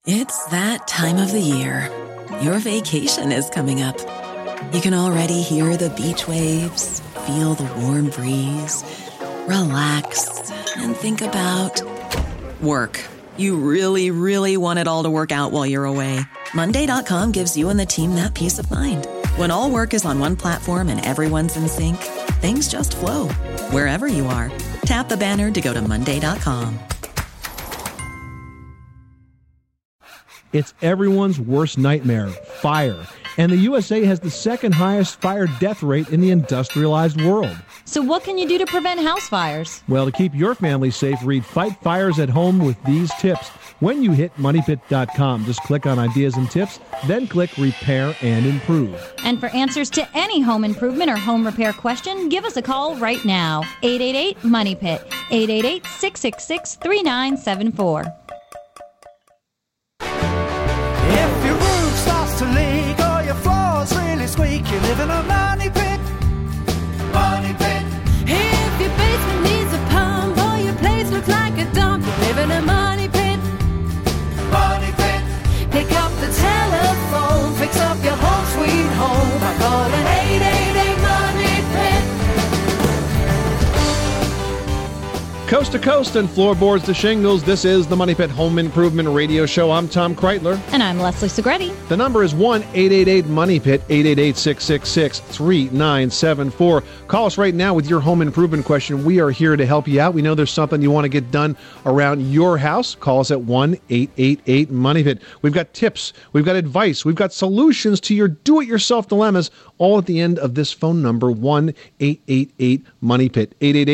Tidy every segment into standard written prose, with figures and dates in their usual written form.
It's that time of the year. Your vacation is coming up. You can already hear the beach waves, feel the warm breeze, relax, and think about work. You really, really want it all to work out while you're away. Monday.com gives you and the team that peace of mind. When all work is on one platform and everyone's in sync, things just flow. Wherever you are, tap the banner to go to Monday.com. It's everyone's worst nightmare, fire. And the USA has the second highest fire death rate in the industrialized world. So what can you do to prevent house fires? Well, to keep your family safe, read Fight Fires at Home with these tips. When you hit MoneyPit.com, just click on Ideas and Tips, then click Repair and Improve. And for answers to any home improvement or home repair question, give us a call right now. 888-MONEYPIT, 888-666-3974. If your roof starts to leak or your floor's really squeak, you live in a money pit. Money pit. If your basement needs a pump or your place looks like a dump, you live in a money pit. Money pit. Pick up the telephone, fix up your home sweet home by calling 888-MONEY-PIT. Coast to coast and floorboards to shingles, this is the Money Pit Home Improvement Radio Show. I'm Tom Kreitler. And I'm Leslie Segretti. The number is 1-888-MONEY-PIT, 888-666-3974. Call us right now with your home improvement question. We are here to help you out. We know there's something you want to get done around your house. Call us at 1-888-MONEY-PIT. We've got tips, we've got advice, we've got solutions to your do-it-yourself dilemmas, all at the end of this phone number, 1-888-MONEY-PIT,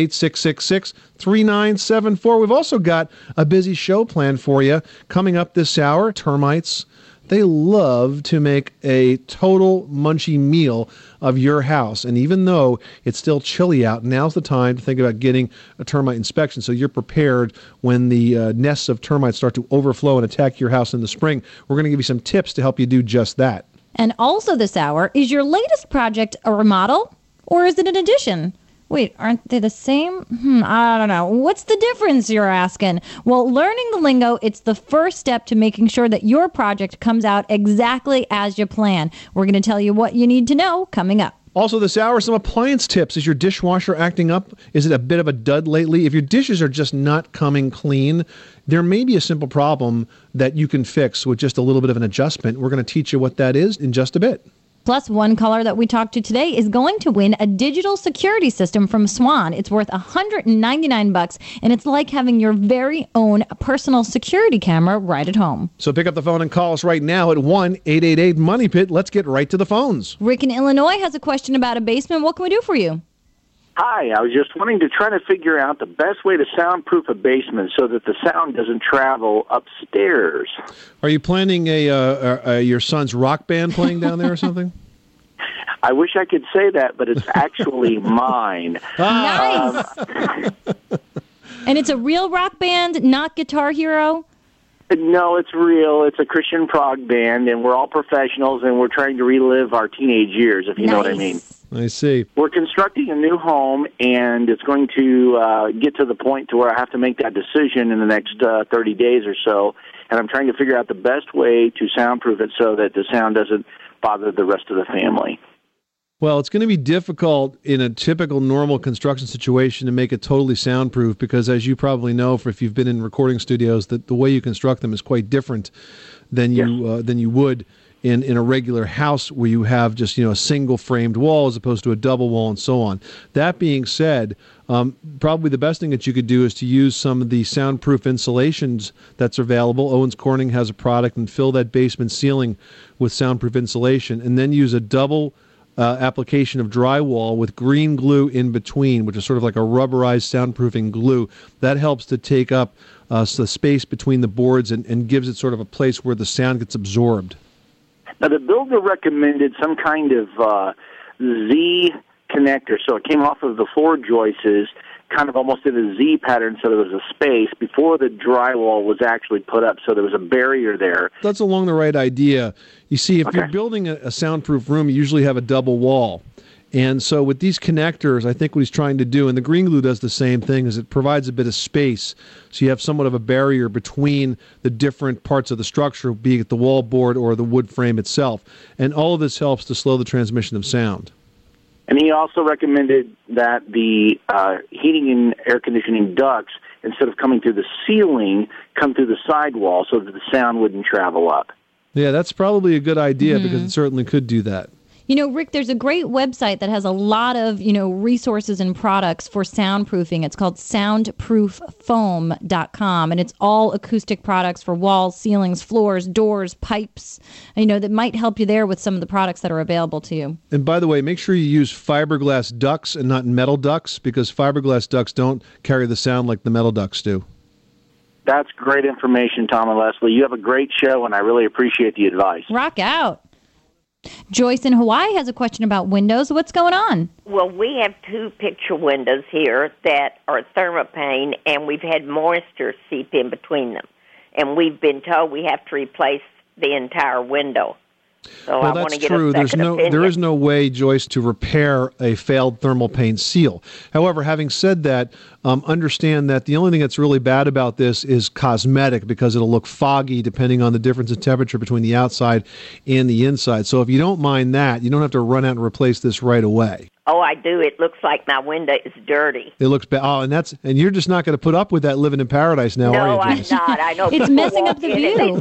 888-666-3974. We've also got a busy show planned for you coming up this hour. Termites, they love to make a total munchy meal of your house. And even though it's still chilly out, now's the time to think about getting a termite inspection so you're prepared when the nests of termites start to overflow and attack your house in the spring. We're going to give you some tips to help you do just that. And also this hour, is your latest project a remodel or is it an addition? Wait, aren't they the same? I don't know. What's the difference, you're asking? Well, learning the lingo, it's the first step to making sure that your project comes out exactly as you plan. We're going to tell you what you need to know coming up. Also this hour, some appliance tips. Is your dishwasher acting up? Is it a bit of a dud lately? If your dishes are just not coming clean, there may be a simple problem that you can fix with just a little bit of an adjustment. We're going to teach you what that is in just a bit. Plus, one caller that we talked to today is going to win a digital security system from Swan. It's worth $199, and it's like having your very own personal security camera right at home. So pick up the phone and call us right now at 1-888-MONEY-PIT. Let's get right to the phones. Rick in Illinois has a question about a basement. What can we do for you? Hi, I was just wanting to try to figure out the best way to soundproof a basement so that the sound doesn't travel upstairs. Are you planning your son's rock band playing down there or something? I wish I could say that, but it's actually mine. Nice! And it's a real rock band, not Guitar Hero? No, it's real. It's a Christian prog band, and we're all professionals, and we're trying to relive our teenage years, if you know what I mean. I see. We're constructing a new home, and it's going to get to the point to where I have to make that decision in the next 30 days or so, and I'm trying to figure out the best way to soundproof it so that the sound doesn't bother the rest of the family. Well, it's going to be difficult in a typical normal construction situation to make it totally soundproof because, as you probably know, if you've been in recording studios, that the way you construct them is quite different than you would in a regular house where you have just a single framed wall as opposed to a double wall and so on. That being said, probably the best thing that you could do is to use some of the soundproof insulations that's available. Owens Corning has a product, and fill that basement ceiling with soundproof insulation, and then use a double application of drywall with green glue in between, which is sort of like a rubberized soundproofing glue. That helps to take up the space between the boards and gives it sort of a place where the sound gets absorbed. Now, the builder recommended some kind of Z connector, so it came off of the floor joists, kind of almost in a Z pattern, so there was a space before the drywall was actually put up, so there was a barrier there. That's along the right idea. You see, if you're building a soundproof room, you usually have a double wall. And so with these connectors, I think what he's trying to do, and the green glue does the same thing, is it provides a bit of space. So you have somewhat of a barrier between the different parts of the structure, be it the wall board or the wood frame itself. And all of this helps to slow the transmission of sound. And he also recommended that the heating and air conditioning ducts, instead of coming through the ceiling, come through the sidewall so that the sound wouldn't travel up. Yeah, that's probably a good idea because it certainly could do that. You know, Rick, there's a great website that has a lot of, resources and products for soundproofing. It's called soundprooffoam.com, and it's all acoustic products for walls, ceilings, floors, doors, pipes, that might help you there with some of the products that are available to you. And by the way, make sure you use fiberglass ducts and not metal ducts, because fiberglass ducts don't carry the sound like the metal ducts do. That's great information, Tom and Leslie. You have a great show, and I really appreciate the advice. Rock out. Joyce in Hawaii has a question about windows. What's going on? Well, we have 2 picture windows here that are thermopane, and we've had moisture seep in between them. And we've been told we have to replace the entire window. So well, I want to that's get true. a second opinion. There is no way, Joyce, to repair a failed thermal pane seal. However, having said that, understand that the only thing that's really bad about this is cosmetic, because it'll look foggy depending on the difference in temperature between the outside and the inside. So if you don't mind that, you don't have to run out and replace this right away. Oh, I do. It looks like my window is dirty. It looks bad. Oh, and you're just not going to put up with that living in paradise now, are you, Joyce? No, I'm not. I know It's messing up the view.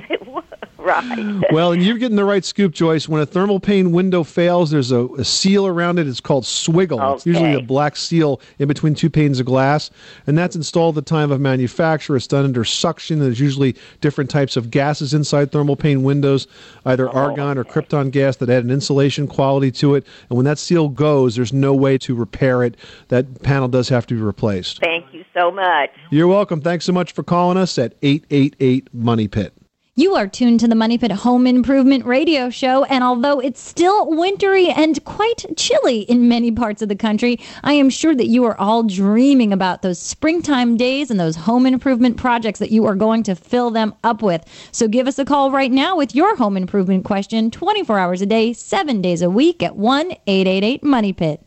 Right. Well, and you're getting the right scoop, Joyce. When a thermal pane window fails, there's a seal around it. It's called swiggle. Okay. It's usually a black seal in between 2 panes of glass, and that's installed at the time of manufacture. It's done under suction. There's usually different types of gases inside thermal pane windows, either argon or krypton gas, that add an insulation quality to it. And when that seal goes, there's no way to repair it. That panel does have to be replaced. Thank you so much. You're welcome. Thanks so much for calling us at 888-MONEY-PIT. You are tuned to the Money Pit Home Improvement Radio Show, and although it's still wintry and quite chilly in many parts of the country, I am sure that you are all dreaming about those springtime days and those home improvement projects that you are going to fill them up with. So give us a call right now with your home improvement question, 24 hours a day, 7 days a week at 1-888-MONEY-PIT.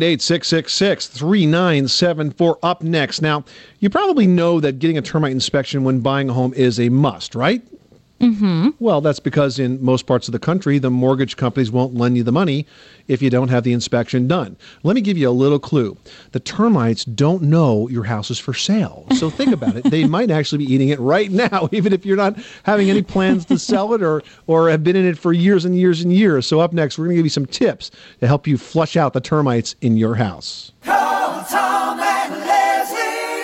888-666-3974. Up next. Now, you probably know that getting a termite inspection when buying a home is a must, right? Mm-hmm. Well, that's because in most parts of the country, the mortgage companies won't lend you the money if you don't have the inspection done. Let me give you a little clue. The termites don't know your house is for sale. So think about it. They might actually be eating it right now, even if you're not having any plans to sell it or have been in it for years and years and years. So up next, we're going to give you some tips to help you flush out the termites in your house. Call Tom and Leslie.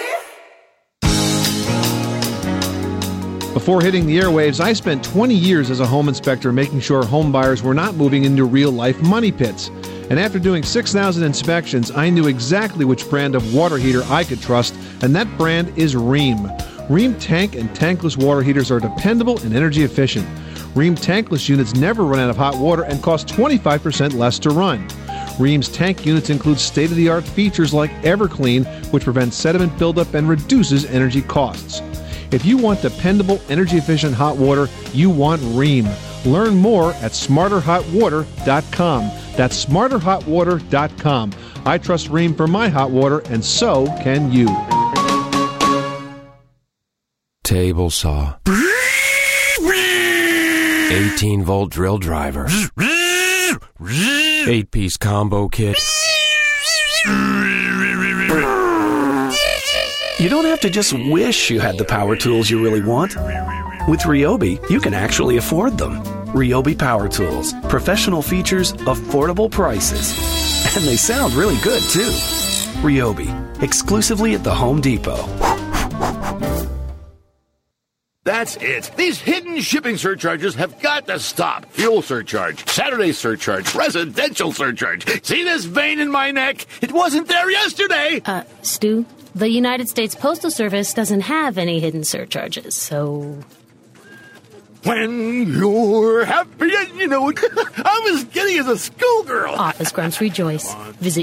Before hitting the airwaves, I spent 20 years as a home inspector making sure home buyers were not moving into real-life money pits. And after doing 6,000 inspections, I knew exactly which brand of water heater I could trust, and that brand is Rheem. Rheem tank and tankless water heaters are dependable and energy efficient. Rheem tankless units never run out of hot water and cost 25% less to run. Rheem's tank units include state-of-the-art features like EverClean, which prevents sediment buildup and reduces energy costs. If you want dependable, energy-efficient hot water, you want Rheem. Learn more at smarterhotwater.com. That's smarterhotwater.com. I trust Rheem for my hot water, and so can you. Table saw. 18-volt drill driver. 8-piece combo kit. You don't have to just wish you had the power tools you really want. With Ryobi, you can actually afford them. Ryobi Power Tools. Professional features, affordable prices. And they sound really good, too. Ryobi. Exclusively at the Home Depot. That's it. These hidden shipping surcharges have got to stop. Fuel surcharge, Saturday surcharge, residential surcharge. See this vein in my neck? It wasn't there yesterday. Stu, the United States Postal Service doesn't have any hidden surcharges, so... When you're happy and you know it, I'm as giddy as a schoolgirl. Office grunts rejoice. Visit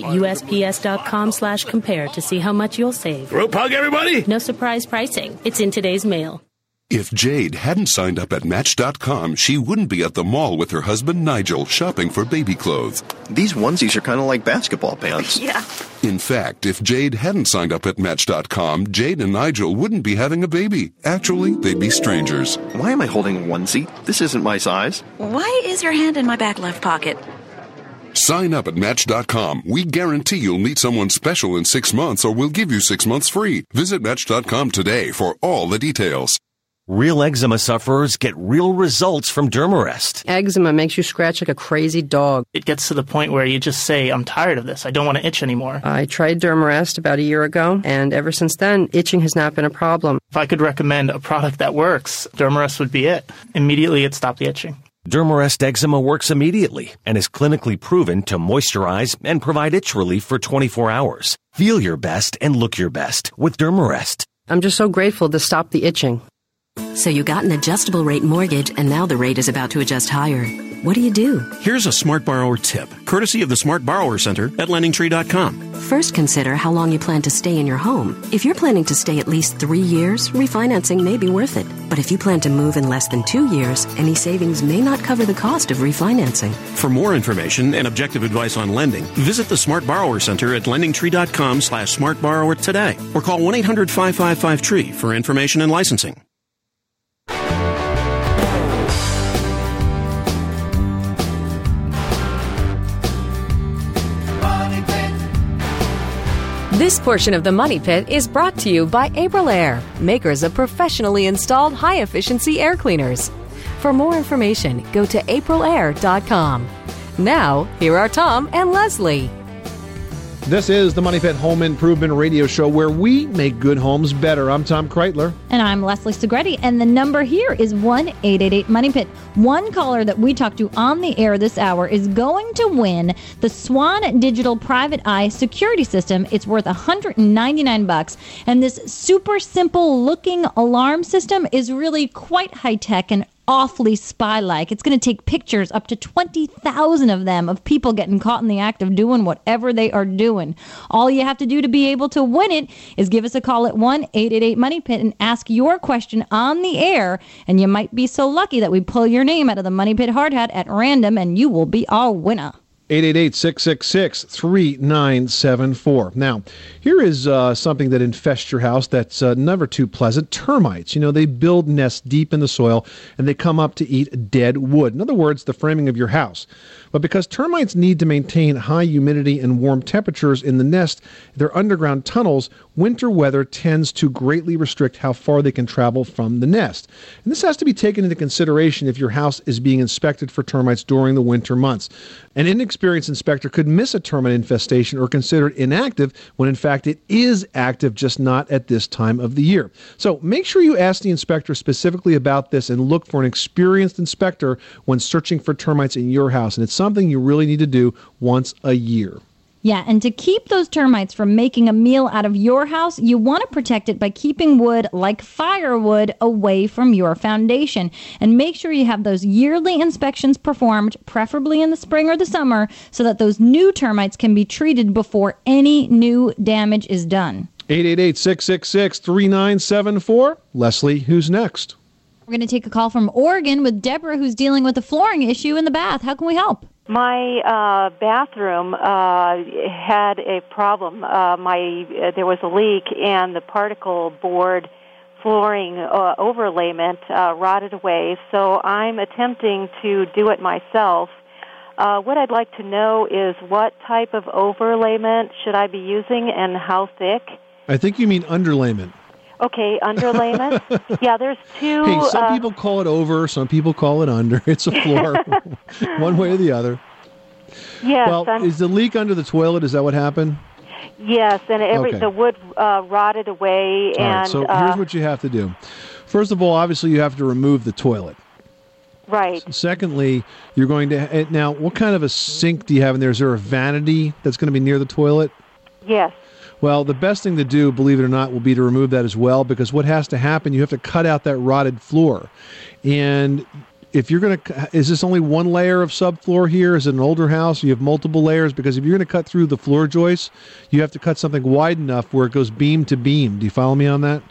USPS.com/compare to see how much you'll save. Group hug, everybody. No surprise pricing. It's in today's mail. If Jade hadn't signed up at Match.com, she wouldn't be at the mall with her husband Nigel shopping for baby clothes. These onesies are kind of like basketball pants. Yeah. In fact, if Jade hadn't signed up at Match.com, Jade and Nigel wouldn't be having a baby. Actually, they'd be strangers. Why am I holding a onesie? This isn't my size. Why is your hand in my back left pocket? Sign up at Match.com. We guarantee you'll meet someone special in 6 months, or we'll give you 6 months free. Visit Match.com today for all the details. Real eczema sufferers get real results from Dermarest. Eczema makes you scratch like a crazy dog. It gets to the point where you just say, I'm tired of this. I don't want to itch anymore. I tried Dermarest about a year ago, and ever since then, itching has not been a problem. If I could recommend a product that works, Dermarest would be it. Immediately, it stopped the itching. Dermarest eczema works immediately and is clinically proven to moisturize and provide itch relief for 24 hours. Feel your best and look your best with Dermarest. I'm just so grateful to stop the itching. So you got an adjustable rate mortgage, and now the rate is about to adjust higher. What do you do? Here's a Smart Borrower tip, courtesy of the Smart Borrower Center at LendingTree.com. First, consider how long you plan to stay in your home. If you're planning to stay at least 3 years, refinancing may be worth it. But if you plan to move in less than 2 years, any savings may not cover the cost of refinancing. For more information and objective advice on lending, visit the Smart Borrower Center at LendingTree.com/SmartBorrower today, or call 1-800-555-TREE for information and licensing. This portion of the Money Pit is brought to you by Aprilaire, makers of professionally installed high-efficiency air cleaners. For more information, go to aprilaire.com. Now, here are Tom and Leslie. This is the Money Pit Home Improvement Radio Show, where we make good homes better. I'm Tom Kreitler. And I'm Leslie Segretti, and the number here is 1-888-MONEY-PIT. One caller that we talked to on the air this hour is going to win the Swan Digital Private Eye Security System. It's worth $199, and this super simple looking alarm system is really quite high-tech and awfully spy-like. It's going to take pictures, up to 20,000 of them, of people getting caught in the act of doing whatever they are doing. All you have to do to be able to win it is give us a call at 1-888-MONEY-PIT and ask your question on the air, and you might be so lucky that we pull your name out of the Money Pit hard hat at random, and you will be our winner. 888-666-3974. Now, here is something that infests your house that's never too pleasant. Termites. You know, they build nests deep in the soil, and they come up to eat dead wood. In other words, the framing of your house. But because termites need to maintain high humidity and warm temperatures in the nest, their underground tunnels, winter weather tends to greatly restrict how far they can travel from the nest. And this has to be taken into consideration if your house is being inspected for termites during the winter months. An inexperienced inspector could miss a termite infestation or consider it inactive when in fact it is active, just not at this time of the year. So make sure you ask the inspector specifically about this and look for an experienced inspector when searching for termites in your house. And it's something you really need to do once a year. Yeah, and to keep those termites from making a meal out of your house, you want to protect it by keeping wood like firewood away from your foundation. And make sure you have those yearly inspections performed, preferably in the spring or the summer, so that those new termites can be treated before any new damage is done. 888-666-3974. Leslie, who's next? We're going to take a call from Oregon with Deborah, who's dealing with a flooring issue in the bath. How can we help? My bathroom had a problem. There was a leak, and the particle board flooring overlayment rotted away. So I'm attempting to do it myself. What I'd like to know is what type of overlayment should I be using, and how thick? I think you mean underlayment. Okay, underlayment. Yeah, there's two. Hey, some people call it over, some people call it under. It's a floor, one way or the other. Yes. Well, is the leak under the toilet? Is that what happened? Yes, and the wood rotted away. All right, so here's what you have to do. First of all, obviously, you have to remove the toilet. Right. Secondly, you're going to... Now, what kind of a sink do you have in there? Is there a vanity that's going to be near the toilet? Yes. Well, the best thing to do, believe it or not, will be to remove that as well, because what has to happen, you have to cut out that rotted floor. And if you're going to... Is this only one layer of subfloor here? Is it an older house? You have multiple layers? Because if you're going to cut through the floor joists, you have to cut something wide enough where it goes beam to beam. Do you follow me on that?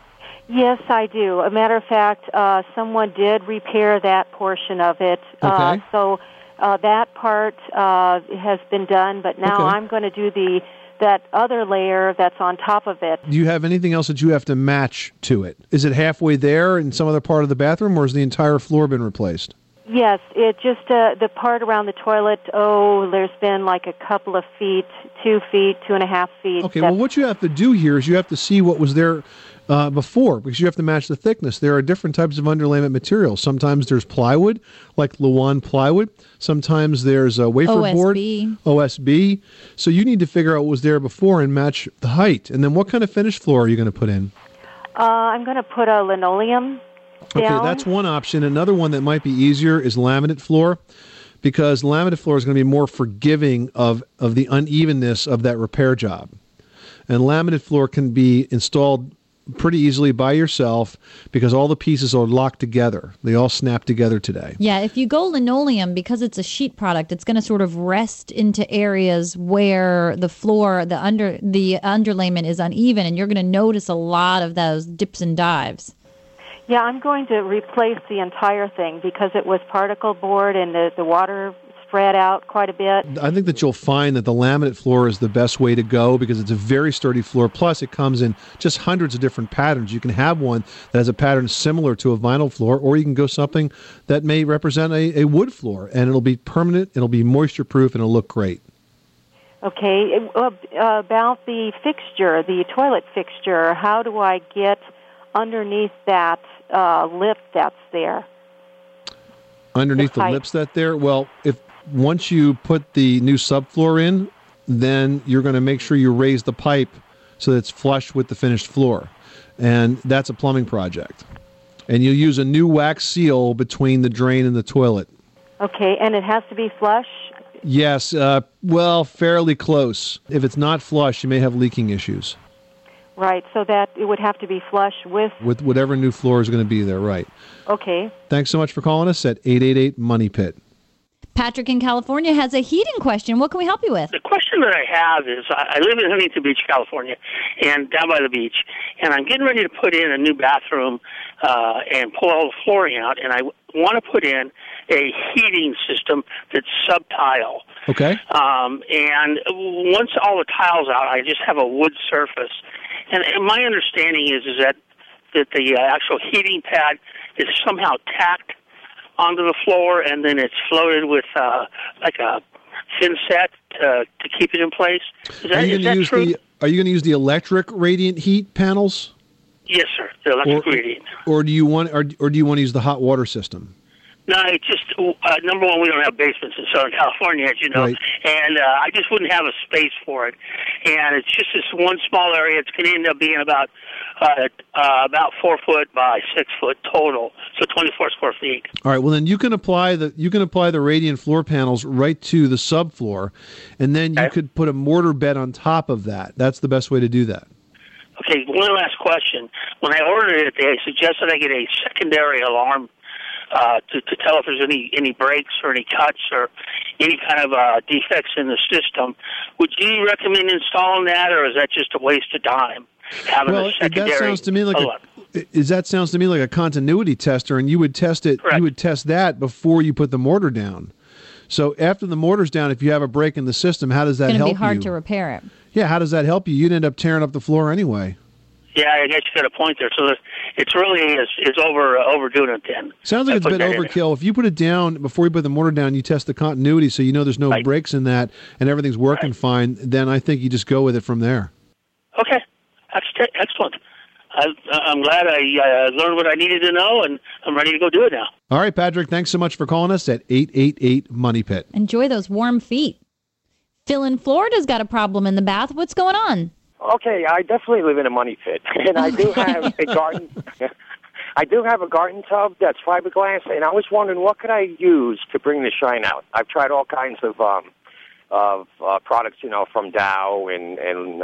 Yes, I do. A matter of fact, someone did repair that portion of it. Okay. So that part has been done, but now Okay. I'm going to do that other layer that's on top of it. Do you have anything else that you have to match to it? Is it halfway there in some other part of the bathroom, or has the entire floor been replaced? Yes, it just the part around the toilet. Oh, there's been like a couple of feet, 2 feet, 2.5 feet. Okay, well, what you have to do here is you have to see what was there before, because you have to match the thickness. There are different types of underlayment materials. Sometimes there's plywood, like Luan plywood. Sometimes there's a wafer board, OSB. So you need to figure out what was there before and match the height. And then what kind of finished floor are you going to put in? I'm going to put a linoleum Okay, down. that's one option. Another one that might be easier is laminate floor, because laminate floor is going to be more forgiving of the unevenness of that repair job. And laminate floor can be installed pretty easily by yourself because all the pieces are locked together. They all snap together today. Yeah, if you go linoleum, because it's a sheet product, it's going to sort of rest into areas where the floor, the underlayment is uneven, and you're going to notice a lot of those dips and dives. Yeah, I'm going to replace the entire thing because it was particle board and the water spread out quite a bit. I think that you'll find that the laminate floor is the best way to go because it's a very sturdy floor. Plus, it comes in just hundreds of different patterns. You can have one that has a pattern similar to a vinyl floor, or you can go something that may represent a wood floor, and it'll be permanent, it'll be moisture-proof, and it'll look great. Okay, about the fixture, the toilet fixture, how do I get underneath that lip that's there? Underneath the lips that there? Well, if once you put the new subfloor in, then you're going to make sure you raise the pipe so that it's flush with the finished floor. And that's a plumbing project. And you use a new wax seal between the drain and the toilet. Okay, and it has to be flush? Yes, well, fairly close. If it's not flush, you may have leaking issues. Right, so that it would have to be flush with... With whatever new floor is going to be there, right. Okay. Thanks so much for calling us at 888-MONEY-PIT. Patrick in California has a heating question. What can we help you with? The question that I have is, I live in Huntington Beach, California, and down by the beach, and I'm getting ready to put in a new bathroom and pull all the flooring out, and I want to put in a heating system that's sub-tile. Okay. And once all the tile's out, I just have a wood surface. And my understanding is that the actual heating pad is somehow tacked onto the floor, and then it's floated with like a thin set to keep it in place. Is that true? Are you going to use the electric radiant heat panels? Yes, sir. The electric radiant. Or do you want to use the hot water system? No, it's just, number one, we don't have basements in Southern California, as you know, Right. and I just wouldn't have a space for it. And it's just this one small area. It's going to end up being about 4 foot by 6 foot total, so 24 square feet. All right. Well, then you can apply the radiant floor panels right to the subfloor, and then you could put a mortar bed on top of that. That's the best way to do that. Okay, one last question. When I ordered it, they suggested I get a secondary alarm to tell if there's any breaks or any cuts or any kind of defects in the system. Would you recommend installing that, or is that just a waste of time? Having a secondary that sounds to me like a continuity tester, and you would test it. Correct. You would test that before you put the mortar down. So after the mortar's down, if you have a break in the system, how does that It's help going you? to be hard to repair it. Yeah, how does that help you? You'd end up tearing up the floor anyway. Yeah, I guess you got a point there. So it's really is overdoing it then. Sounds like it's a bit overkill. If you put it down before you put the mortar down, you test the continuity so you know there's no breaks in that and everything's working fine, then I think you just go with it from there. Okay, that's excellent. I'm glad I learned what I needed to know, and I'm ready to go do it now. All right, Patrick, thanks so much for calling us at 888-MONEY-PIT. Enjoy those warm feet. Phil in Florida's got a problem in the bath. What's going on? Okay, I definitely live in a money pit, and I do have a garden. I do have a garden tub that's fiberglass, and I was wondering what could I use to bring the shine out. I've tried all kinds of products, from Dow and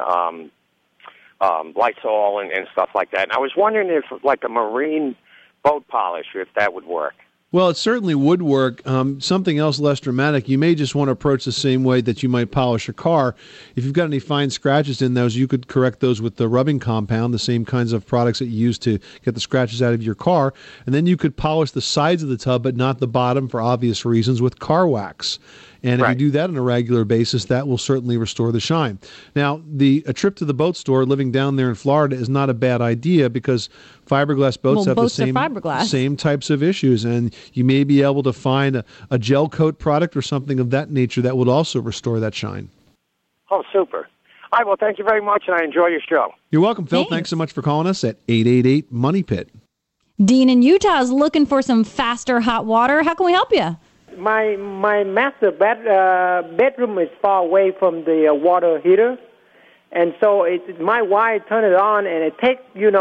Lysol and stuff like that. And I was wondering if, like a marine boat polish, if that would work. Well, it certainly would work. Something else less dramatic, you may just want to approach the same way that you might polish a car. If you've got any fine scratches in those, you could correct those with the rubbing compound, the same kinds of products that you use to get the scratches out of your car. And then you could polish the sides of the tub, but not the bottom for obvious reasons, with car wax. And if you do that on a regular basis, that will certainly restore the shine. Now, a trip to the boat store living down there in Florida is not a bad idea because fiberglass boats have boats the same types of issues. And you may be able to find a gel coat product or something of that nature that would also restore that shine. Oh, super. All right, well, thank you very much, and I enjoy your show. You're welcome, Phil. Thanks so much for calling us at 888-MONEY-PIT. Dean in Utah is looking for some faster hot water. How can we help you? My master bedroom is far away from the water heater, and so my wife turned it on, and it takes, in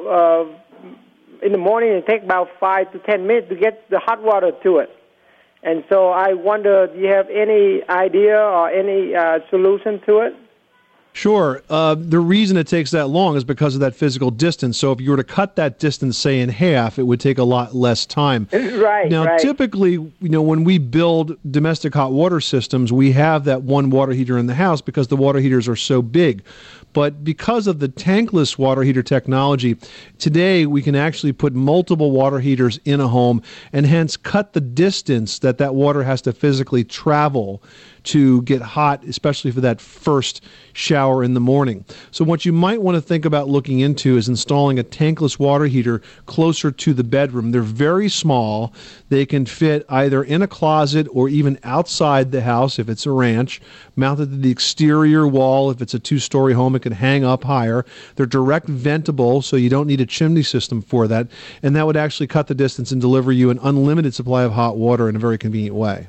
the morning, it takes about 5 to 10 minutes to get the hot water to it. And so I wonder, do you have any idea or any solution to it? Sure. The reason it takes that long is because of that physical distance. So if you were to cut that distance, say, in half, it would take a lot less time. Right. Now, typically, when we build domestic hot water systems, we have that one water heater in the house because the water heaters are so big. But because of the tankless water heater technology, today we can actually put multiple water heaters in a home and hence cut the distance that water has to physically travel to get hot, especially for that first shower in the morning. So what you might want to think about looking into is installing a tankless water heater closer to the bedroom. They're very small. They can fit either in a closet or even outside the house if it's a ranch, mounted to the exterior wall. If it's a two-story home, it can hang up higher. They're direct ventable, so you don't need a chimney system for that, and that would actually cut the distance and deliver you an unlimited supply of hot water in a very convenient way.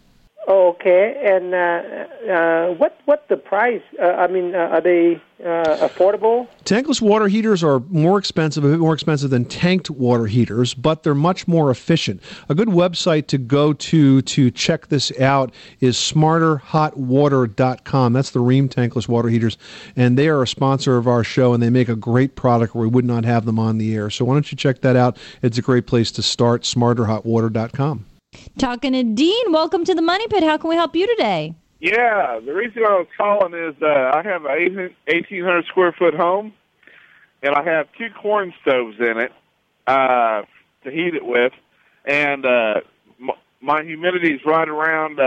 Okay, and what's the price? Are they affordable? Tankless water heaters are more expensive, a bit more expensive than tanked water heaters, but they're much more efficient. A good website to go to check this out is smarterhotwater.com. That's the Rheem tankless water heaters, and they are a sponsor of our show, and they make a great product or we would not have them on the air. So why don't you check that out? It's a great place to start, smarterhotwater.com. Talking to Dean, welcome to the Money Pit. How can we help you today? Yeah, the reason I was calling is I have an 1,800 square foot home, and I have 2 corn stoves in it to heat it with, and my humidity is right around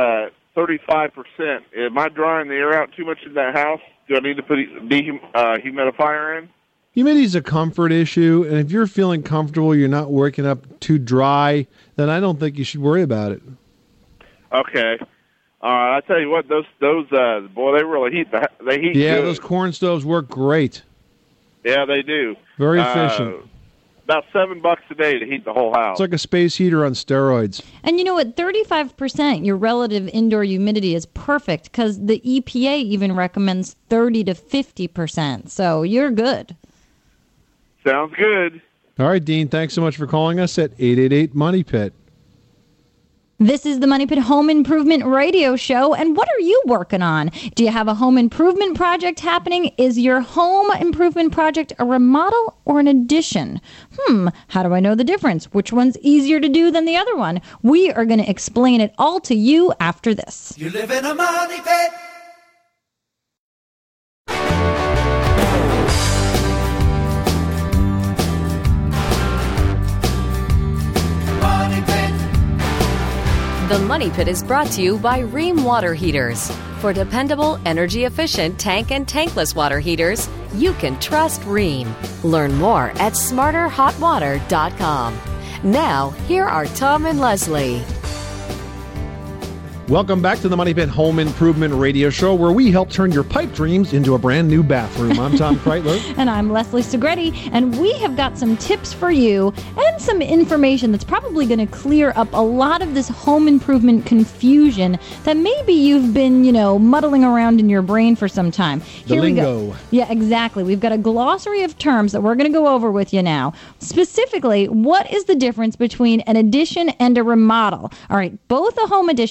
35%. Am I drying the air out too much in that house? Do I need to put a dehumidifier in? Humidity is a comfort issue, and if you're feeling comfortable, you're not working up too dry, then I don't think you should worry about it. Okay. All right. I tell you what, those boy, they really heat. They heat. Yeah, good. Those corn stoves work great. Yeah, they do. Very efficient. About $7 a day to heat the whole house. It's like a space heater on steroids. And at 35%, your relative indoor humidity is perfect because the EPA even recommends 30 to 50%. So you're good. Sounds good. All right, Dean, thanks so much for calling us at 888-MONEY-PIT. This is the Money Pit Home Improvement Radio Show, and what are you working on? Do you have a home improvement project happening? Is your home improvement project a remodel or an addition? How do I know the difference? Which one's easier to do than the other one? We are going to explain it all to you after this. You live in a money pit. The Money Pit is brought to you by Rheem Water Heaters. For dependable, energy-efficient tank and tankless water heaters, you can trust Rheem. Learn more at smarterhotwater.com. Now, here are Tom and Leslie. Welcome back to the Money Pit Home Improvement Radio Show, where we help turn your pipe dreams into a brand new bathroom. I'm Tom Kreitler. And I'm Leslie Segretti, and we have got some tips for you and some information that's probably going to clear up a lot of this home improvement confusion that maybe you've been, muddling around in your brain for some time. Here we go. Yeah, exactly. We've got a glossary of terms that we're going to go over with you now. Specifically, what is the difference between an addition and a remodel? All right, both a home addition and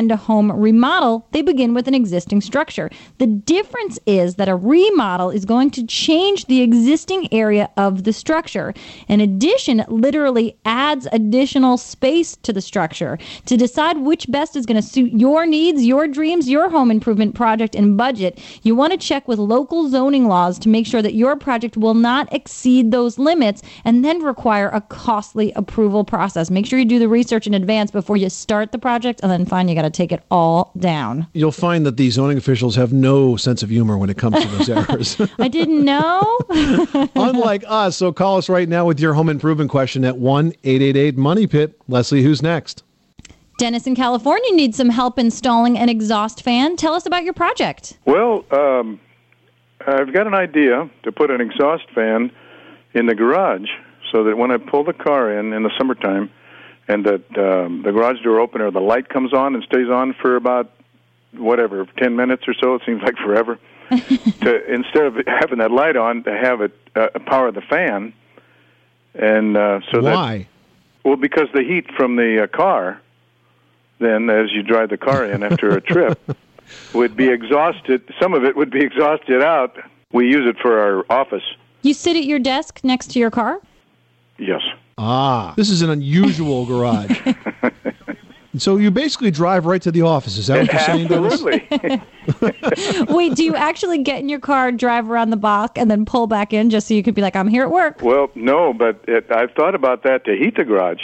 and a home remodel, they begin with an existing structure. The difference is that a remodel is going to change the existing area of the structure. An addition literally adds additional space to the structure. To decide which best is going to suit your needs, your dreams, your home improvement project and budget, you want to check with local zoning laws to make sure that your project will not exceed those limits and then require a costly approval process. Make sure you do the research in advance before you start the project, and then find you got to take it all down. You'll find that the zoning officials have no sense of humor when it comes to those errors. I didn't know. Unlike us. So call us right now with your home improvement question at 1-888-MONEY-PIT. Leslie, who's next? Dennis in California needs some help installing an exhaust fan. Tell us about your project. Well, I've got an idea to put an exhaust fan in the garage so that when I pull the car in the summertime and that the garage door opener, the light comes on and stays on for about, 10 minutes or so. It seems like forever. Instead of having that light on, to have it power the fan. And so why? Well, because the heat from the car, then as you drive the car in after a trip, would be exhausted. Some of it would be exhausted out. We use it for our office. You sit at your desk next to your car? Yes. This is an unusual garage. So you basically drive right to the office. Is that what you're saying, Dennis? Absolutely. Wait, do you actually get in your car, drive around the block, and then pull back in just so you could be like, I'm here at work? Well, no, but I've thought about that to heat the garage.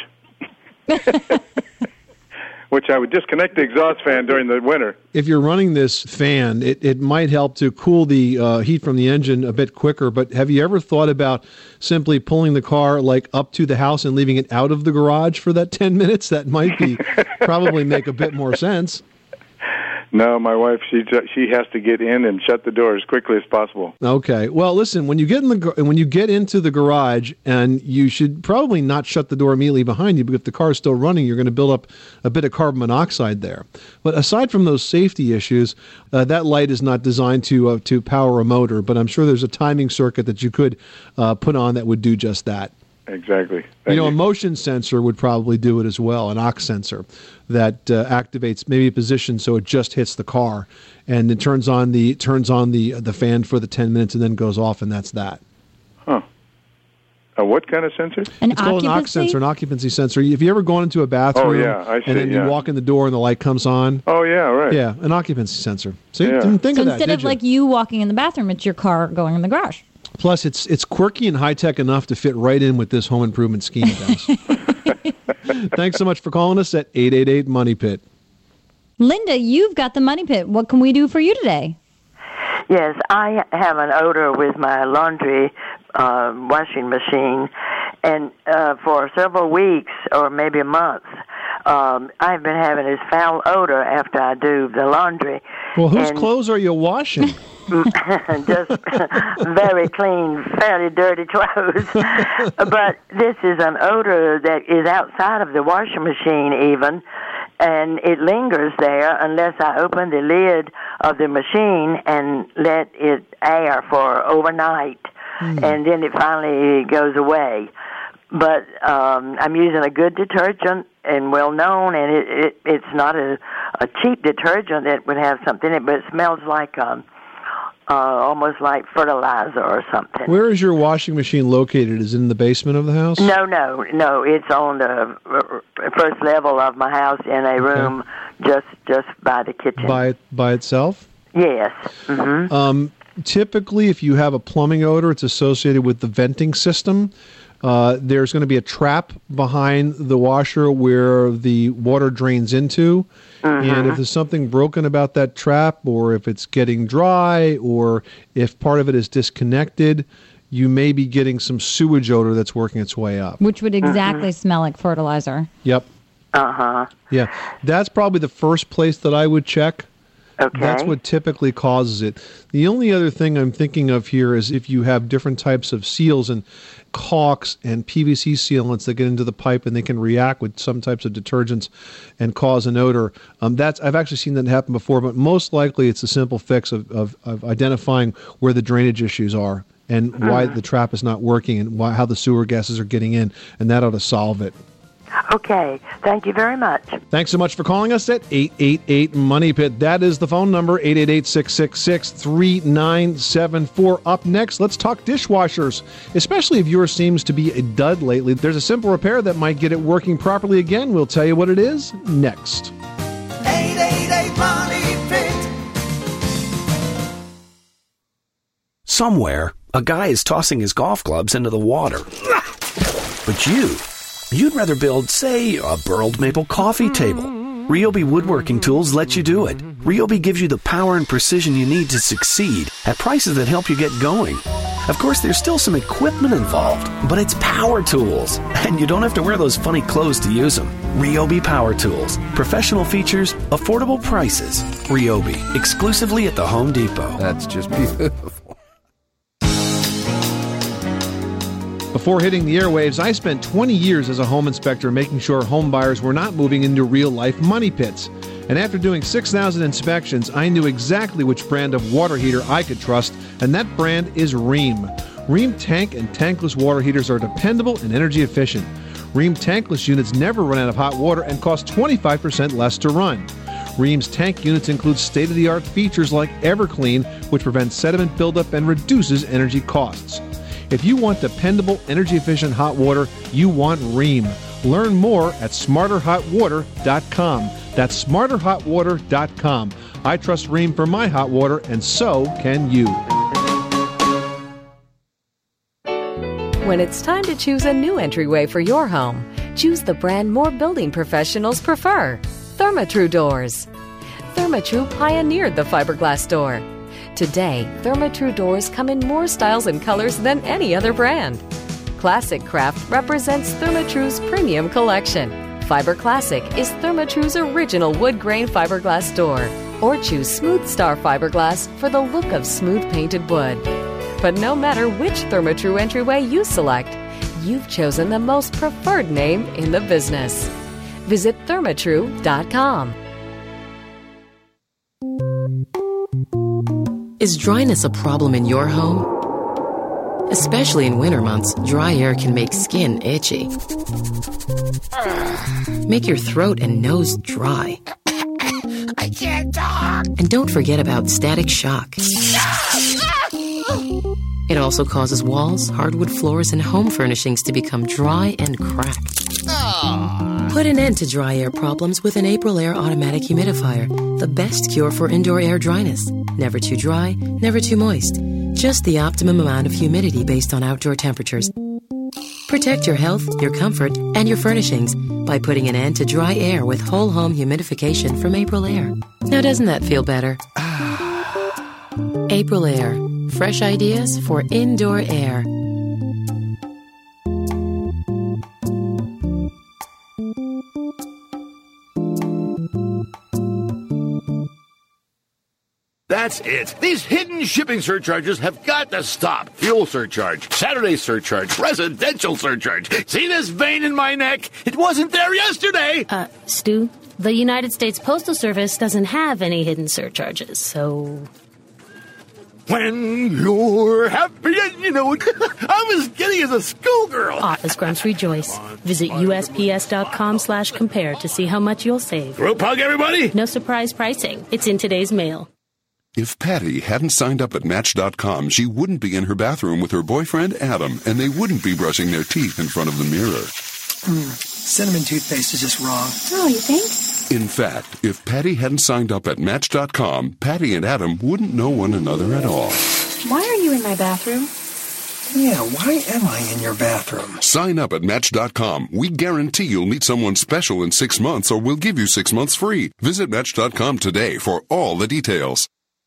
Which I would disconnect the exhaust fan during the winter. If you're running this fan, it might help to cool the heat from the engine a bit quicker, but have you ever thought about simply pulling the car like up to the house and leaving it out of the garage for that 10 minutes? That might be probably make a bit more sense. No, my wife, she has to get in and shut the door as quickly as possible. Okay. Well, listen, when you get into the garage, and you should probably not shut the door immediately behind you, but if the car is still running, you're going to build up a bit of carbon monoxide there. But aside from those safety issues, that light is not designed to power a motor, but I'm sure there's a timing circuit that you could put on that would do just that. Exactly. A motion sensor would probably do it as well, an aux sensor that activates maybe a position so it just hits the car, and it turns on the fan for the 10 minutes and then goes off, and that's that. Huh. What kind of sensor? It's called an aux sensor, an occupancy sensor. Have you ever gone into a bathroom? Oh, yeah, I see, and then you walk in the door and the light comes on? Oh, yeah, right. Yeah, an occupancy sensor. So you didn't think of that, instead did of you? like you walking in the bathroom, it's your car going in the garage. Plus, it's quirky and high-tech enough to fit right in with this home improvement scheme, Dennis. Thanks so much for calling us at 888-MONEY-PIT. Linda, you've got the Money Pit. What can we do for you today? Yes, I have an odor with my laundry washing machine, and for several weeks or maybe a month, I've been having this foul odor after I do the laundry. Well, whose clothes are you washing? Just very clean, fairly dirty clothes. But this is an odor that is outside of the washing machine even, and it lingers there unless I open the lid of the machine and let it air for overnight, and then it finally goes away. But I'm using a good detergent and well-known, and it's not a cheap detergent that would have something in it, but it smells like almost like fertilizer or something. Where is your washing machine located? Is it in the basement of the house? No. It's on the first level of my house in a room just by the kitchen. By itself? Yes. Mm-hmm. Typically, if you have a plumbing odor, it's associated with the venting system. There's going to be a trap behind the washer where the water drains into. And if there's something broken about that trap, or if it's getting dry, or if part of it is disconnected, you may be getting some sewage odor that's working its way up. Which would exactly smell like fertilizer. Yep. Yeah. That's probably the first place that I would check. Okay. That's what typically causes it. The only other thing I'm thinking of here is if you have different types of seals and caulks and PVC sealants that get into the pipe and they can react with some types of detergents and cause an odor. I've actually seen that happen before, but most likely it's a simple fix of identifying where the drainage issues are and why the trap is not working and how the sewer gases are getting in, and that ought to solve it. Okay. Thank you very much. Thanks so much for calling us at 888 Money Pit. That is the phone number, 888-666-3974. Up next, let's talk dishwashers, especially if yours seems to be a dud lately. There's a simple repair that might get it working properly again. We'll tell you what it is next. 888 Money Pit. Somewhere, a guy is tossing his golf clubs into the water. But you'd rather build, say, a burled maple coffee table. Ryobi Woodworking Tools lets you do it. Ryobi gives you the power and precision you need to succeed at prices that help you get going. Of course, there's still some equipment involved, but it's power tools, and you don't have to wear those funny clothes to use them. Ryobi Power Tools. Professional features, affordable prices. Ryobi, exclusively at the Home Depot. That's just beautiful. Before hitting the airwaves, I spent 20 years as a home inspector making sure home buyers were not moving into real-life money pits. And after doing 6,000 inspections, I knew exactly which brand of water heater I could trust, and that brand is Rheem. Rheem tank and tankless water heaters are dependable and energy efficient. Rheem tankless units never run out of hot water and cost 25% less to run. Rheem's tank units include state-of-the-art features like EverClean, which prevents sediment buildup and reduces energy costs. If you want dependable, energy-efficient hot water, you want Rheem. Learn more at smarterhotwater.com. That's smarterhotwater.com. I trust Rheem for my hot water, and so can you. When it's time to choose a new entryway for your home, choose the brand more building professionals prefer, Therma-Tru doors. Therma-Tru pioneered the fiberglass door. Today, Therma-Tru doors come in more styles and colors than any other brand. Classic Craft represents Therma-Tru's premium collection. Fiber Classic is Therma-Tru's original wood grain fiberglass door. Or choose Smooth Star fiberglass for the look of smooth painted wood. But no matter which Therma-Tru entryway you select, you've chosen the most preferred name in the business. Visit thermatru.com. Is dryness a problem in your home? Especially in winter months, dry air can make skin itchy. Make your throat and nose dry. I can't talk. And don't forget about static shock. It also causes walls, hardwood floors, and home furnishings to become dry and cracked. Put an end to dry air problems with an Aprilaire automatic humidifier, the best cure for indoor air dryness. Never too dry, never too moist. Just the optimum amount of humidity based on outdoor temperatures. Protect your health, your comfort, and your furnishings by putting an end to dry air with whole home humidification from Aprilaire. Now doesn't that feel better? Aprilaire. Fresh ideas for indoor air. That's it. These hidden shipping surcharges have got to stop. Fuel surcharge, Saturday surcharge, residential surcharge. See this vein in my neck? It wasn't there yesterday. Stu, the United States Postal Service doesn't have any hidden surcharges, so... When you're happy and you know it, I'm as giddy as a schoolgirl. Office grumps rejoice. Visit USPS.com/compare to see how much you'll save. Group hug, everybody. No surprise pricing. It's in today's mail. If Patty hadn't signed up at Match.com, she wouldn't be in her bathroom with her boyfriend, Adam, and they wouldn't be brushing their teeth in front of the mirror. Cinnamon toothpaste is just wrong. Oh, you think? In fact, if Patty hadn't signed up at Match.com, Patty and Adam wouldn't know one another at all. Why are you in my bathroom? Yeah, why am I in your bathroom? Sign up at Match.com. We guarantee you'll meet someone special in 6 months, or we'll give you 6 months free. Visit Match.com today for all the details.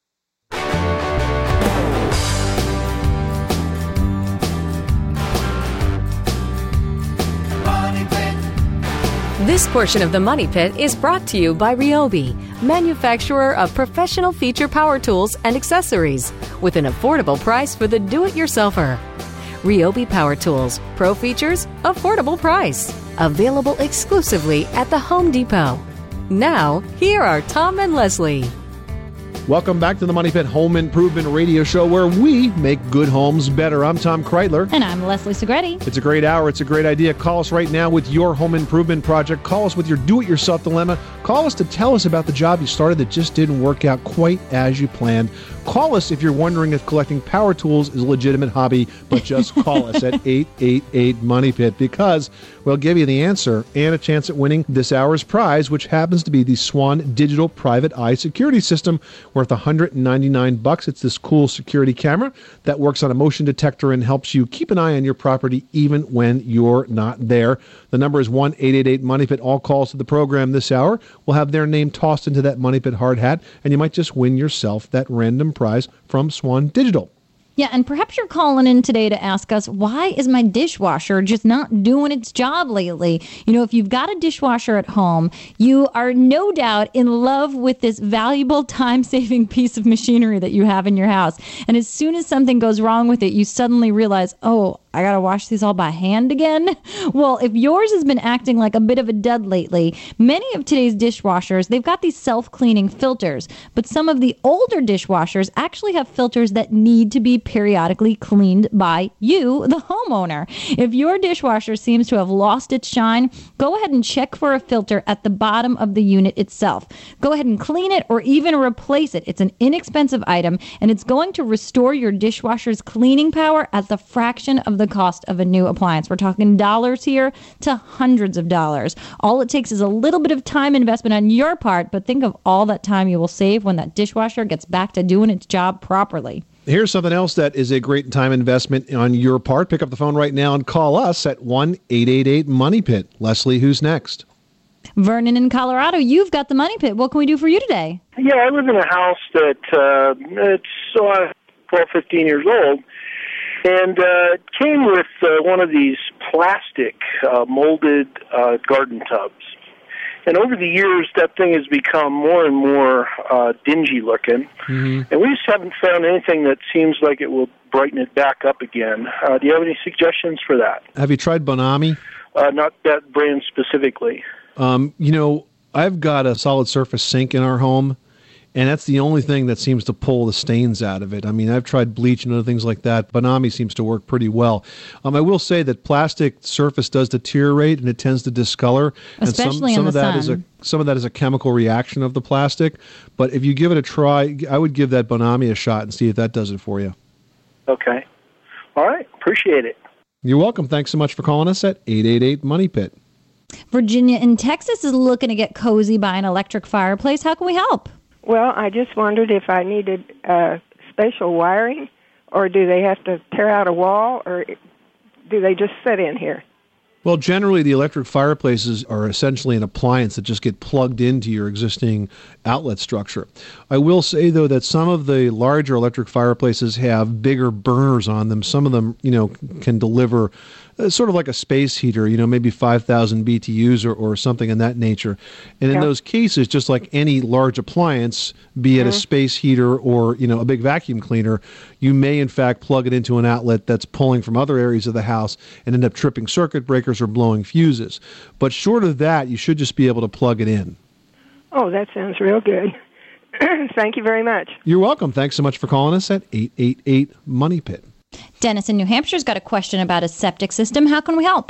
This portion of the Money Pit is brought to you by Ryobi, manufacturer of professional feature power tools and accessories, with an affordable price for the do-it-yourselfer. Ryobi Power Tools, pro features, affordable price. Available exclusively at the Home Depot. Now, here are Tom and Leslie. Welcome back to the Money Pit Home Improvement Radio Show, where we make good homes better. I'm Tom Kreitler. And I'm Leslie Segretti. It's a great hour. It's a great idea. Call us right now with your home improvement project. Call us with your do-it-yourself dilemma. Call us to tell us about the job you started that just didn't work out quite as you planned. Call us if you're wondering if collecting power tools is a legitimate hobby, but just call us at 888-MONEY-PIT, because we'll give you the answer and a chance at winning this hour's prize, which happens to be the Swan Digital Private Eye Security System, worth $199. It's this cool security camera that works on a motion detector and helps you keep an eye on your property even when you're not there. The number is 1-888-MONEY-PIT. All calls to the program this hour will have their name tossed into that Money Pit hard hat, and you might just win yourself that random prize from Swan Digital. Yeah, and perhaps you're calling in today to ask us, why is my dishwasher just not doing its job lately? You know, if you've got a dishwasher at home, you are no doubt in love with this valuable time-saving piece of machinery that you have in your house. And as soon as something goes wrong with it, you suddenly realize, oh, I got to wash these all by hand again? Well, if yours has been acting like a bit of a dud lately, many of today's dishwashers, they've got these self-cleaning filters. But some of the older dishwashers actually have filters that need to be periodically cleaned by you, the homeowner. If your dishwasher seems to have lost its shine, go ahead and check for a filter at the bottom of the unit itself. Go ahead and clean it or even replace it. It's an inexpensive item, and it's going to restore your dishwasher's cleaning power at the fraction of the cost of a new appliance. We're talking dollars here to hundreds of dollars. All it takes is a little bit of time investment on your part, but think of all that time you will save when that dishwasher gets back to doing its job properly. Here's something else that is a great time investment on your part. Pick up the phone right now and call us at 1-888-MONEY-PIT. Leslie, who's next? Vernon in Colorado, you've got the Money Pit. What can we do for you today? Yeah, I live in a house that it's 12, 15 years old, and it came with one of these plastic molded garden tubs. And over the years, that thing has become more and more dingy looking. Mm-hmm. And we just haven't found anything that seems like it will brighten it back up again. Do you have any suggestions for that? Have you tried Bonami? Not that brand specifically. You know, I've got a solid surface sink in our home, and that's the only thing that seems to pull the stains out of it. I mean, I've tried bleach and other things like that. Bonami seems to work pretty well. I will say that plastic surface does deteriorate, and it tends to discolor. Especially in the sun. Some of that is a chemical reaction of the plastic. But if you give it a try, I would give that Bonami a shot and see if that does it for you. Okay. All right. Appreciate it. You're welcome. Thanks so much for calling us at 888-MONEY-PIT. Virginia in Texas is looking to get cozy by an electric fireplace. How can we help? Well, I just wondered if I needed special wiring, or do they have to tear out a wall, or do they just sit in here? Well, generally, the electric fireplaces are essentially an appliance that just get plugged into your existing outlet structure. I will say, though, that some of the larger electric fireplaces have bigger burners on them. Some of them, can deliver sort of like a space heater, maybe 5,000 BTUs or something in that nature. And in those cases, just like any large appliance, be it a space heater or, a big vacuum cleaner, you may, in fact, plug it into an outlet that's pulling from other areas of the house and end up tripping circuit breakers or blowing fuses. But short of that, you should just be able to plug it in. Oh, that sounds real good. Thank you very much. You're welcome. Thanks so much for calling us at 888-MONEY-PIT. Dennis in New Hampshire's got a question about a septic system. How can we help?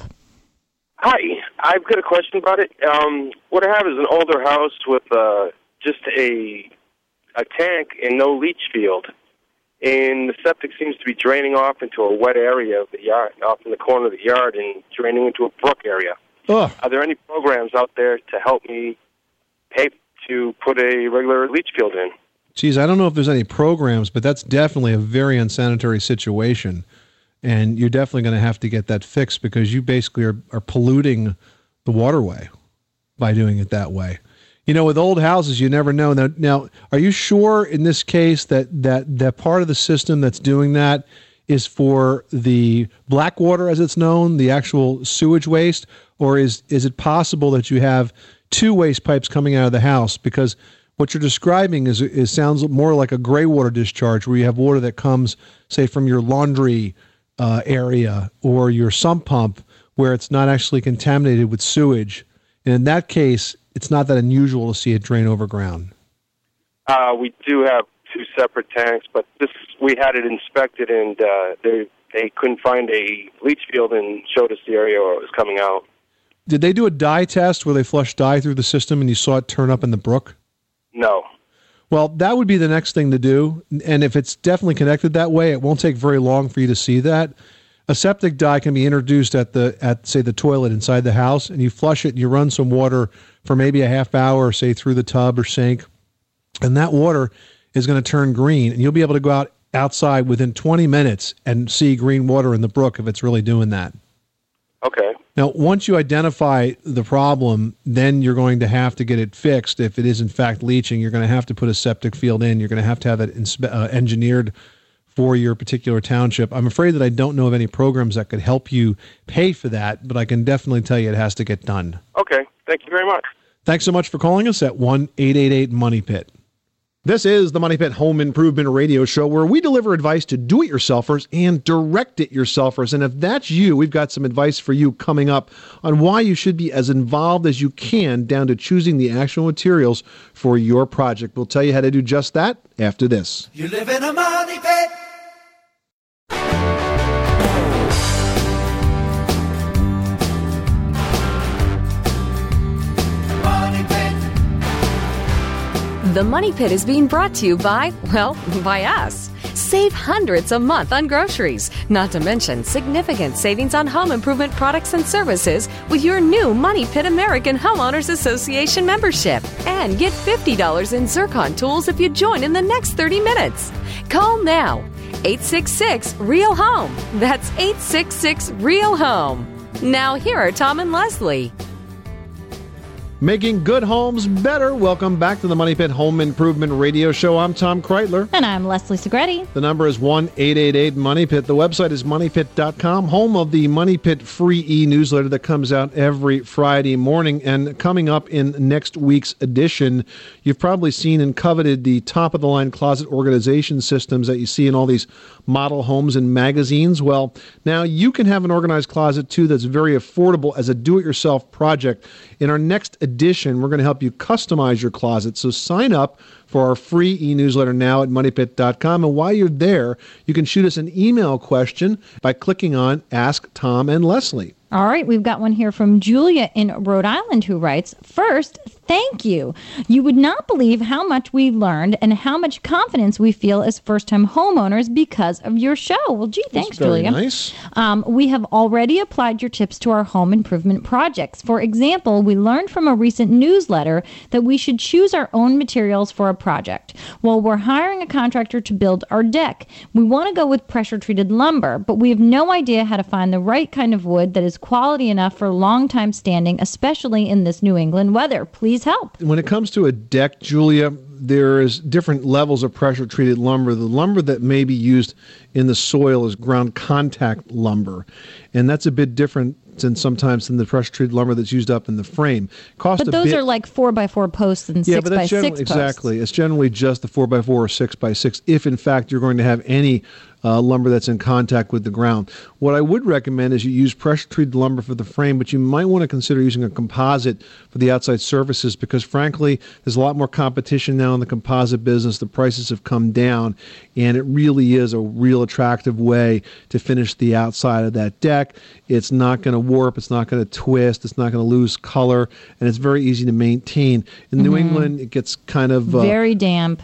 Hi, I've got a question about it. What I have is an older house with just a tank and no leach field. And the septic seems to be draining off into a wet area of the yard, off in the corner of the yard, and draining into a brook area. Ugh. Are there any programs out there to help me pay to put a regular leach field in? Geez, I don't know if there's any programs, but that's definitely a very unsanitary situation. And you're definitely going to have to get that fixed because you basically are polluting the waterway by doing it that way. With old houses, you never know. Now, are you sure in this case that part of the system that's doing that is for the black water, as it's known, the actual sewage waste? Or is it possible that you have two waste pipes coming out of the house? Because what you're describing is sounds more like a gray water discharge, where you have water that comes, say, from your laundry area or your sump pump, where it's not actually contaminated with sewage. And in that case, it's not that unusual to see it drain over ground. We do have 2 separate tanks, but we had it inspected, and they couldn't find a leach field and showed us the area where it was coming out. Did they do a dye test where they flushed dye through the system and you saw it turn up in the brook? No. Well, that would be the next thing to do, and if it's definitely connected that way, it won't take very long for you to see that. A septic dye can be introduced at say the toilet inside the house, and you flush it and you run some water for maybe a half hour, say through the tub or sink, and that water is going to turn green, and you'll be able to go outside within 20 minutes and see green water in the brook if it's really doing that. Okay. Now, once you identify the problem, then you're going to have to get it fixed. If it is in fact leaching, you're going to have to put a septic field in. You're going to have it engineered for your particular township. I'm afraid that I don't know of any programs that could help you pay for that, but I can definitely tell you it has to get done. Okay. Thank you very much. Thanks so much for calling us at 1-888-MONEY-PIT. This is the Money Pit Home Improvement Radio Show, where we deliver advice to do-it-yourselfers and direct-it-yourselfers. And if that's you, we've got some advice for you coming up on why you should be as involved as you can down to choosing the actual materials for your project. We'll tell you how to do just that after this. You live in a money pit. The Money Pit is being brought to you by us. Save hundreds a month on groceries, not to mention significant savings on home improvement products and services with your new Money Pit American Homeowners Association membership. And get $50 in Zircon tools if you join in the next 30 minutes. Call now. 866-REAL-HOME. That's 866-REAL-HOME. Now here are Tom and Leslie. Making good homes better. Welcome back to the Money Pit Home Improvement Radio Show. I'm Tom Kreitler. And I'm Leslie Segretti. The number is 1-888-MONEY-PIT. The website is moneypit.com, home of the Money Pit free e-newsletter that comes out every Friday morning. And coming up in next week's edition, you've probably seen and coveted the top-of-the-line closet organization systems that you see in all these model homes and magazines. Well, now you can have an organized closet, too, that's very affordable as a do-it-yourself project. In our next edition, we're going to help you customize your closet. So sign up for our free e-newsletter now at moneypit.com. And while you're there, you can shoot us an email question by clicking on Ask Tom and Leslie. All right, we've got one here from Julia in Rhode Island who writes, first, thank you. You would not believe how much we learned and how much confidence we feel as first-time homeowners because of your show. Well, gee, thanks, Julia. Nice. We have already applied your tips to our home improvement projects. For example, we learned from a recent newsletter that we should choose our own materials for a project. Well, we're hiring a contractor to build our deck. We want to go with pressure-treated lumber, but we have no idea how to find the right kind of wood that is quality enough for long time standing, especially in this New England weather. Please help. When it comes to a deck, Julia, there is different levels of pressure-treated lumber. The lumber that may be used in the soil is ground contact lumber, and that's a bit different than sometimes than the pressure-treated lumber that's used up in the frame. But those are like 4x4 posts and 6x6 posts. Exactly. It's generally just the 4x4 or 6x6 if, in fact, you're going to have any lumber that's in contact with the ground. What I would recommend is you use pressure-treated lumber for the frame, but you might want to consider using a composite for the outside surfaces because, frankly, there's a lot more competition now in the composite business. The prices have come down, and it really is a real attractive way to finish the outside of that deck. It's not going to warp. It's not going to twist. It's not going to lose color, and it's very easy to maintain. In New England, it gets kind of very damp,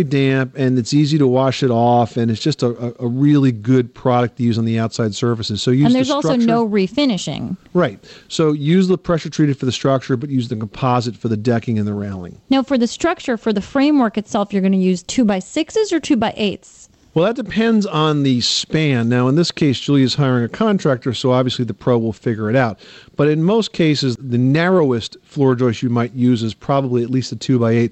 and it's easy to wash it off, and it's just a really good product to use on the outside surfaces. So use and there's the also no refinishing. Right. So use the pressure treated for the structure, but use the composite for the decking and the railing. Now, for the structure, for the framework itself, you're going to use 2x6s or 2x8s? Well, that depends on the span. Now, in this case, Julia's hiring a contractor, so obviously the pro will figure it out. But in most cases, the narrowest floor joist you might use is probably at least a 2x8.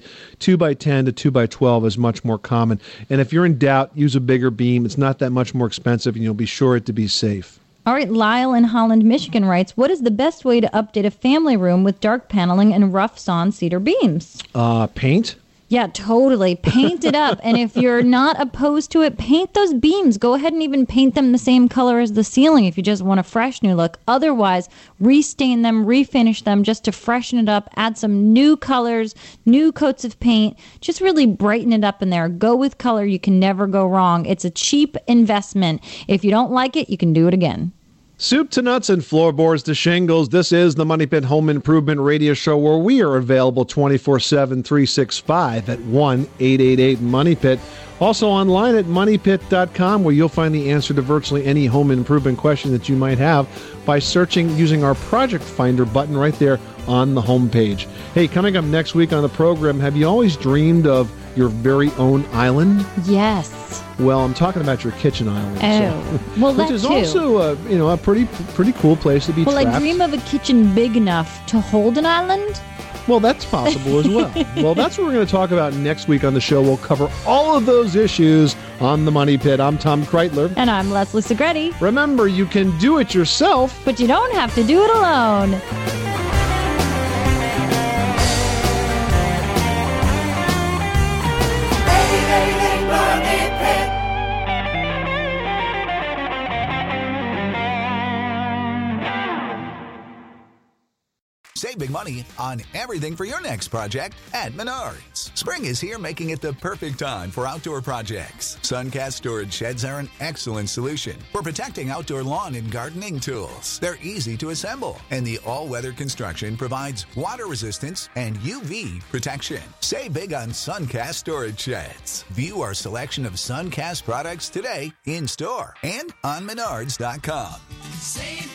2x10 to 2x12 is much more common. And if you're in doubt, use a bigger beam. It's not that much more expensive, and you'll be sure it to be safe. All right, Lyle in Holland, Michigan writes, what is the best way to update a family room with dark paneling and rough sawn cedar beams? Paint. Yeah, totally. Paint it up. And if you're not opposed to it, paint those beams. Go ahead and even paint them the same color as the ceiling if you just want a fresh new look. Otherwise, restain them, refinish them just to freshen it up, add some new colors, new coats of paint. Just really brighten it up in there. Go with color. You can never go wrong. It's a cheap investment. If you don't like it, you can do it again. Soup to nuts and floorboards to shingles. This is the Money Pit Home Improvement Radio Show, where we are available 24/7, 365 at 1-888-MONEYPIT. Also online at moneypit.com, where you'll find the answer to virtually any home improvement question that you might have by searching using our Project Finder button right there on the homepage. Hey, coming up next week on the program, have you always dreamed of your very own island? Yes. Well, I'm talking about your kitchen island. Well, which that is too. Also a pretty cool place to be Well, trapped. I dream of a kitchen big enough to hold an island. Well, that's possible as well. Well, that's what we're going to talk about next week on the show. We'll cover all of those issues on the Money Pit. I'm Tom Kreitler. And I'm Leslie Segretti. Remember, you can do it yourself, but you don't have to do it alone. Save big money on everything for your next project at Menards. Spring is here, making it the perfect time for outdoor projects. Suncast storage sheds are an excellent solution for protecting outdoor lawn and gardening tools. They're easy to assemble, and the all-weather construction provides water resistance and UV protection. Save big on Suncast storage sheds. View our selection of Suncast products today in store and on Menards.com. Save